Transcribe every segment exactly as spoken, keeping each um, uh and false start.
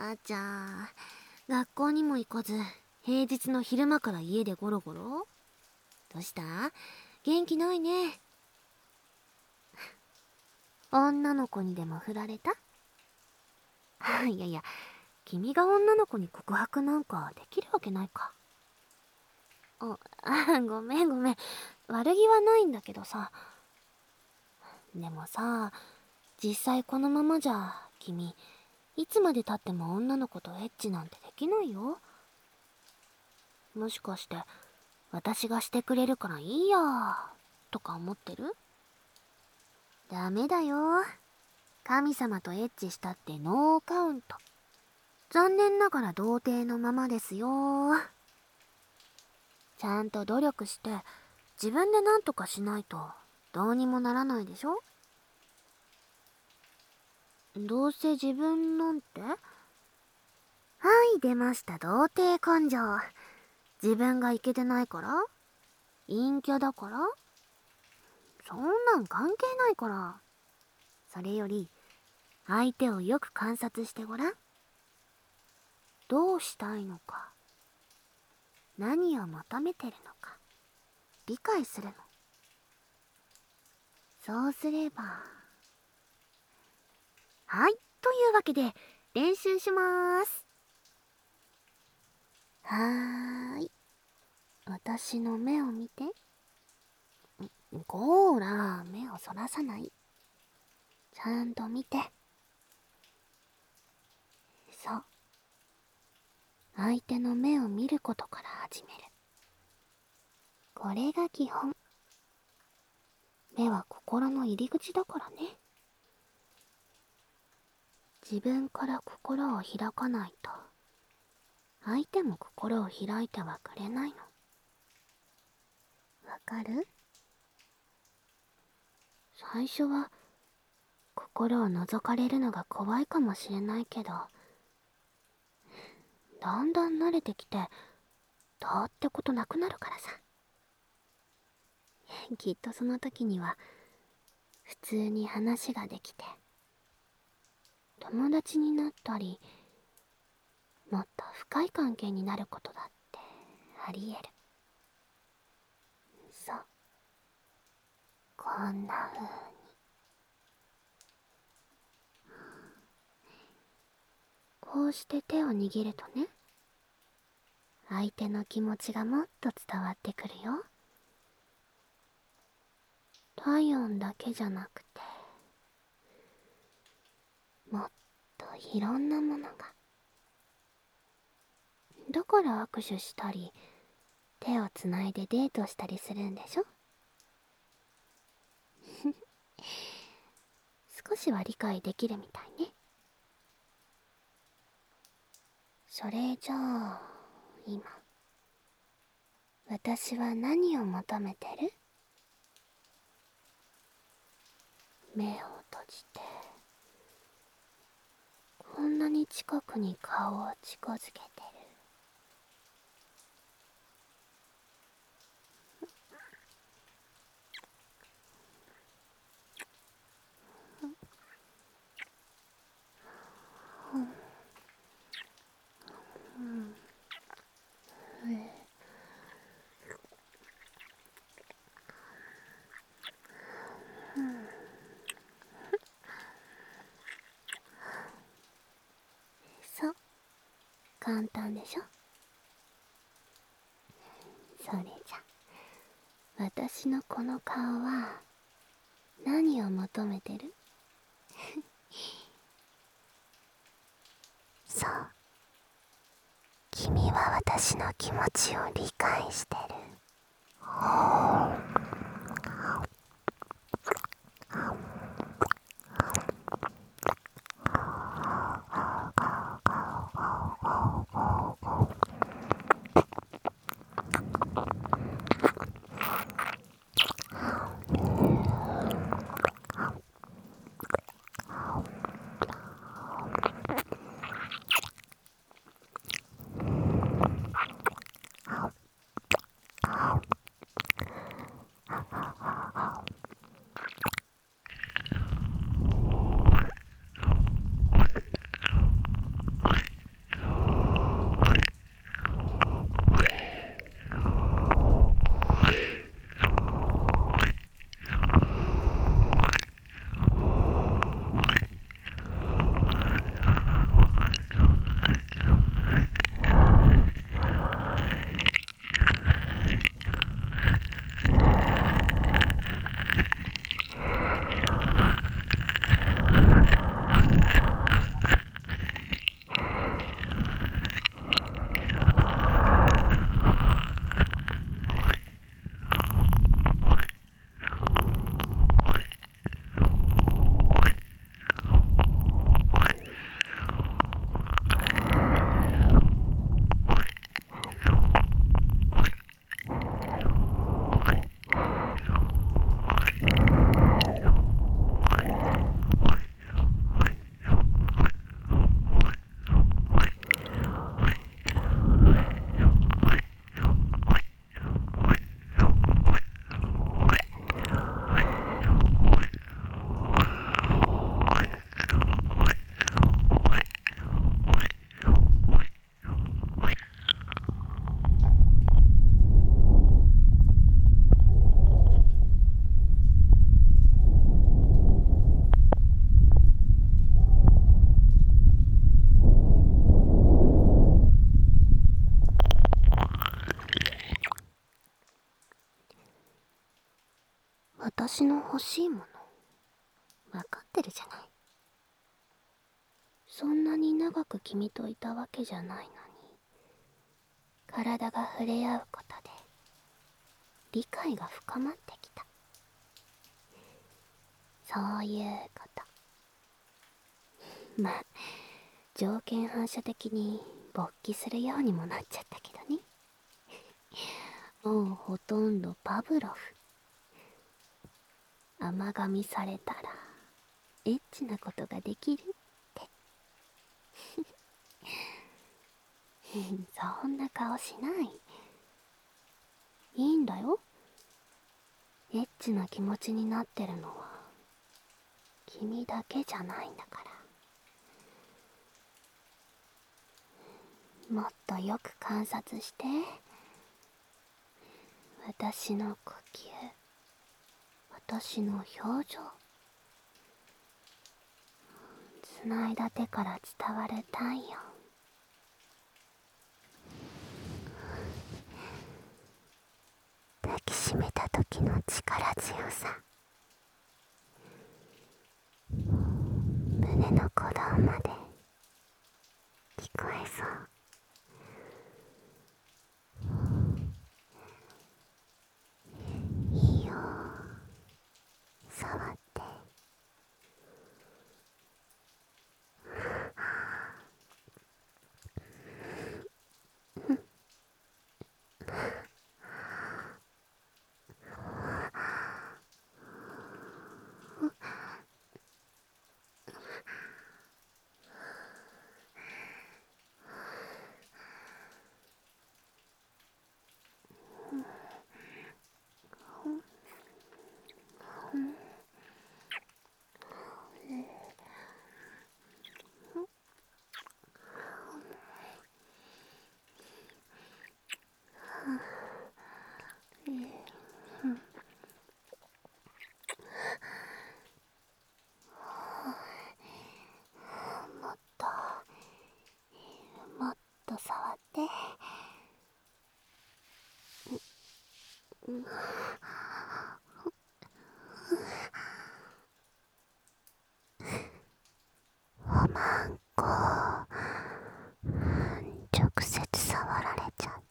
あちゃー、学校にも行かず平日の昼間から家でゴロゴロ。どうした？元気ないね。女の子にでも振られた？いやいや、君が女の子に告白なんかできるわけないか。あ、あ、ごめんごめん、悪気はないんだけどさ。でもさ、実際このままじゃ君いつまでたっても女の子とエッチなんてできないよ。もしかして私がしてくれるからいいやとか思ってる？ダメだよ。神様とエッチしたってノーカウント。残念ながら童貞のままですよ。ちゃんと努力して自分で何とかしないとどうにもならないでしょ。どうせ自分なんて。はい、出ました童貞根性。自分がイケてないから？陰キャだから？そんなん関係ないから。それより相手をよく観察してごらん。どうしたいのか、何を求めてるのか理解するの。そうすれば。はい、というわけで練習しまーす。はーい、私の目を見て。こーら、目をそらさない。ちゃんと見て。そう、相手の目を見ることから始める。これが基本。目は心の入り口だからね。自分から心を開かないと相手も心を開いてはくれないの。わかる？最初は心を覗かれるのが怖いかもしれないけど、だんだん慣れてきてどうってことなくなるからさ。きっとその時には普通に話ができて友達になったり、もっと深い関係になることだってあり得る。そう、こんな風に。こうして手を握るとね、相手の気持ちがもっと伝わってくるよ。体温だけじゃなくて、もっといろんなものが。だから握手したり、手をつないでデートしたりするんでしょ。少しは理解できるみたいね。それじゃあ今私は何を求めてる？目を閉じて、こんなに近くに顔を近づけてる。そう、簡単でしょ。それじゃ私のこの顔は何を求めてる？そう、君は私の気持ちを理解してる。 私の欲しいもの分かってるじゃない。そんなに長く君といたわけじゃないのに、体が触れ合うことで理解が深まってきた。そういうこと。まあ条件反射的に勃起するようにもなっちゃったけどね。もうほとんどパブロフ。甘噛みされたらエッチなことができるってそんな顔しない。いいんだよ。エッチな気持ちになってるのは君だけじゃないんだから。もっとよく観察して。私の呼吸、私の表情、繋いだ手から伝わる体温。抱きしめた時の力強さ。胸の鼓動まで聞こえそう。いいよ、触って。もっともっと触って。おまんこ直接触られちゃった。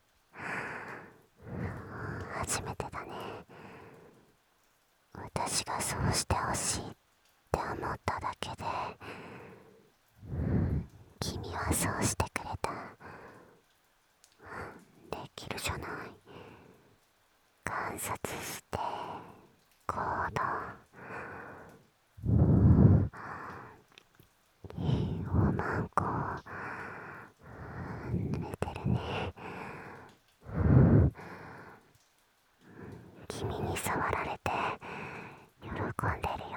初めてだね。私がそうしてほしいって思っただけで君はそうしてくれた。できるじゃない。観察して行動。おまんこ濡れてるね。君に触られて喜んでるよ。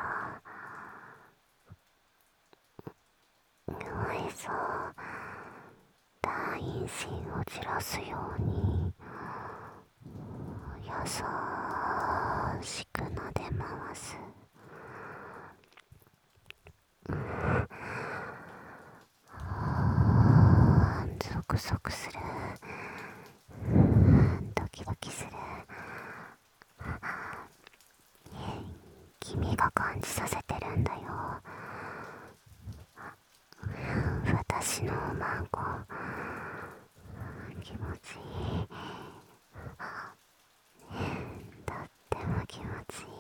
おいそう。大陰唇をじらすように優しく撫で回す。ゾクゾクする。ドキドキする。君が感じさせてるんだよ。私のおまんこ気持ちいい。とっても気持ちいい。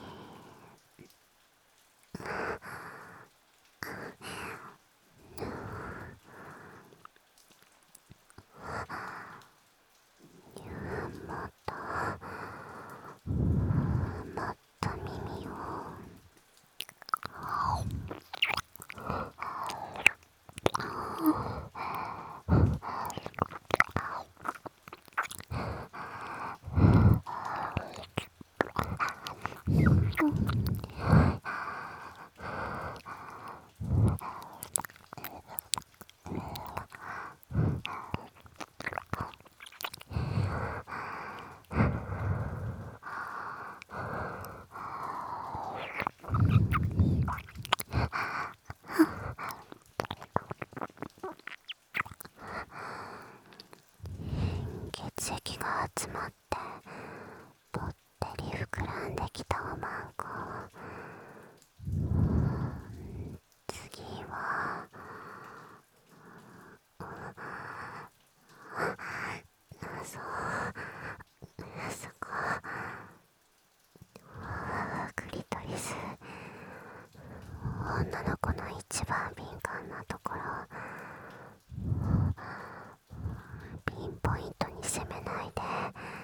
もっともっと耳を。血液が集まってぼっ照り膨らんできたおまんこ。次はそう、そこ、クリトリス。女の子の一番敏感なところ、ピンポイントに攻めないで、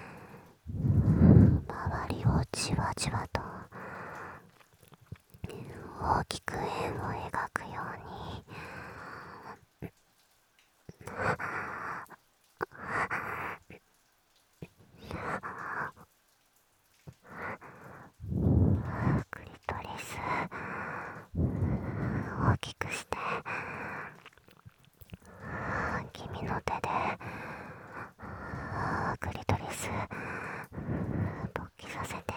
周りをじわじわと大きく円を描くように。クリトリス大きくして、君の手でクリトリス勃起させて、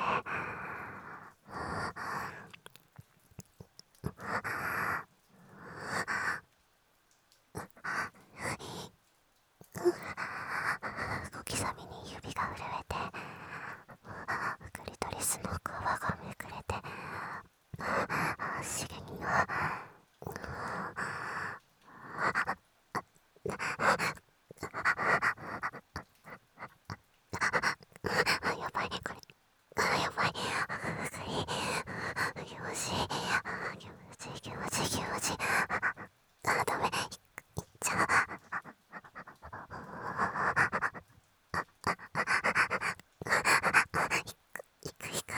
小刻みに指が震えて、クリトリスの皮がめくれて、刺激がやばい、これやばい、気持ちいい、気持ちいい、気持ちいい、気持ちいい。あ、ダメ、いっちゃう。いくいく。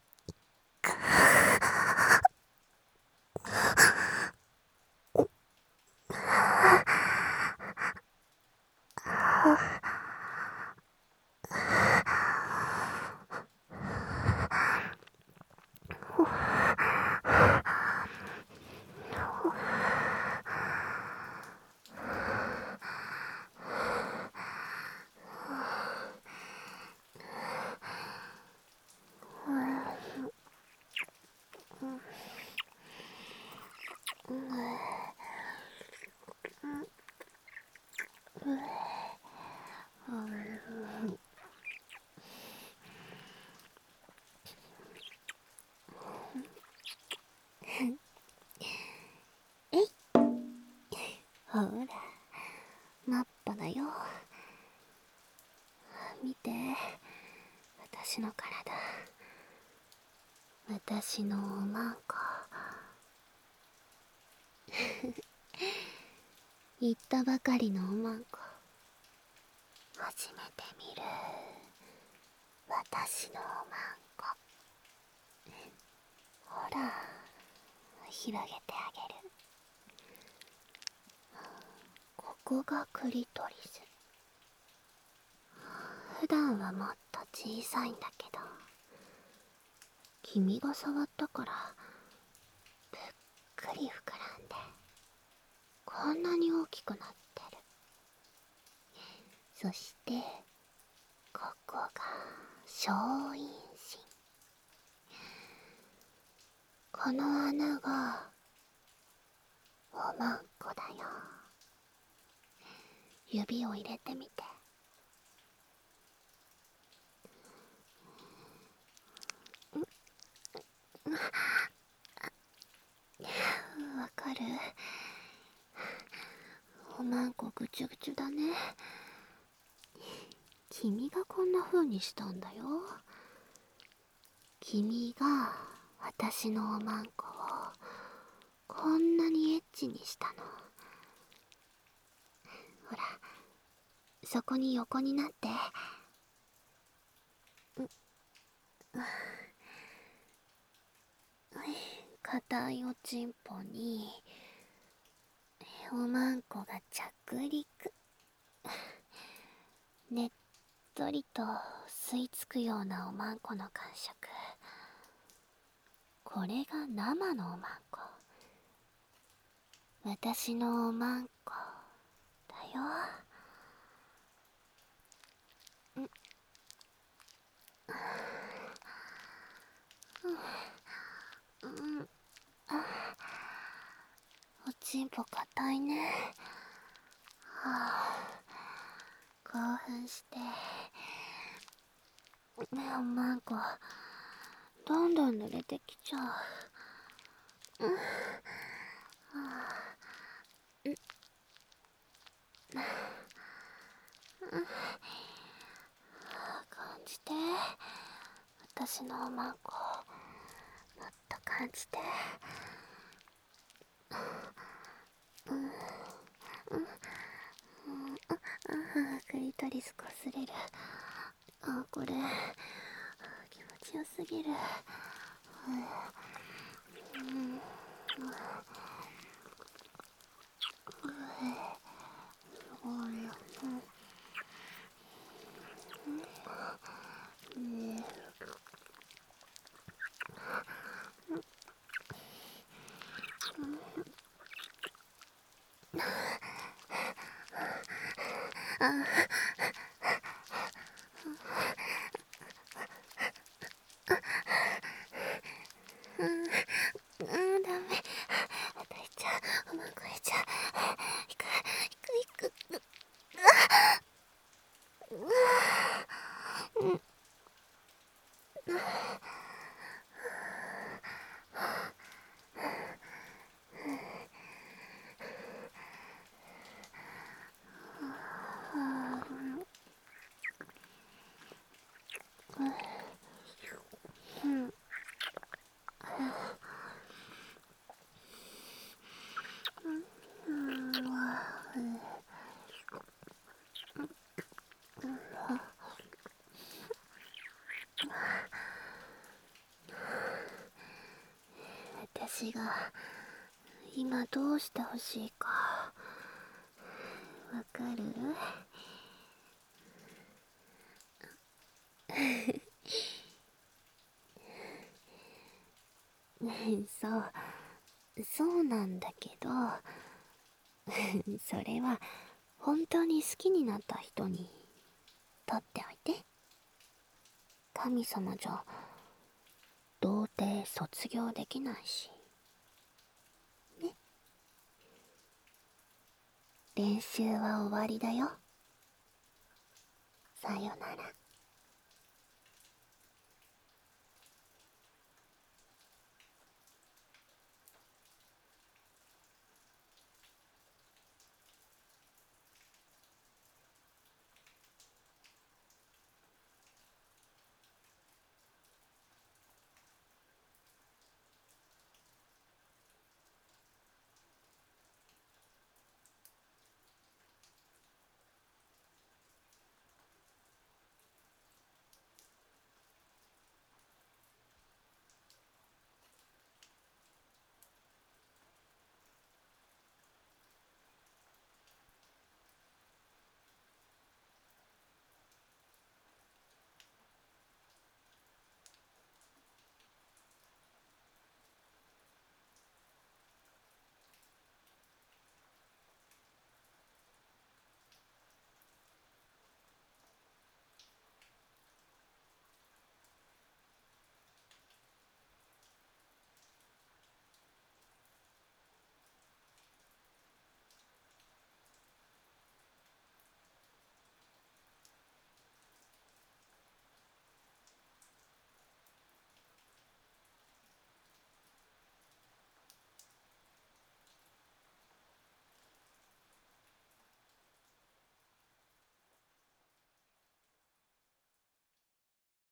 えい、ほら、マッパだよ。見て、私の体。私のおまんこ。言ったばかりのおまんこ。初めて見る私のおまんこ。ほら、広げてあげる。ここがクリトリス。普段はもっと小さいんだけど、君が触ったからぷっくり膨らんで、こんなに大きくなってる。そしてここが小陰唇。この穴がおまんこだよ。指を入れてみて。わかる？おまんこぐちゅぐちゅだね。君がこんな風にしたんだよ。君が私のおまんこをこんなにエッチにしたの。ほら、そこに横になって。硬いおちんぽにおまんこが着陸。ねっとりと吸い付くようなおまんこの感触。これが生のおまんこ。私のおまんこだよ。ん、うん、おちんぽ硬いね。はあ、興奮してマンコ、どんどん濡れてきちゃう。うん、はあ、うん、うん、感じて、私のおまんこ、もっと感じて。うん、うん、うん、うん、クリトリスこすれる。あ、これ気持ちよすぎる。うん、うん、すごいよ。うん、ねえ、あ、うん、うん、ダメ。またいっちゃう。おまんこいちゃう。いく、いく、いく。うん、うん、私が今どうしてほしいかわかる？そう、そうなんだけど、それは本当に好きになった人に取っておいて。神様じゃ到底卒業できないしね。練習は終わりだよ。さよなら。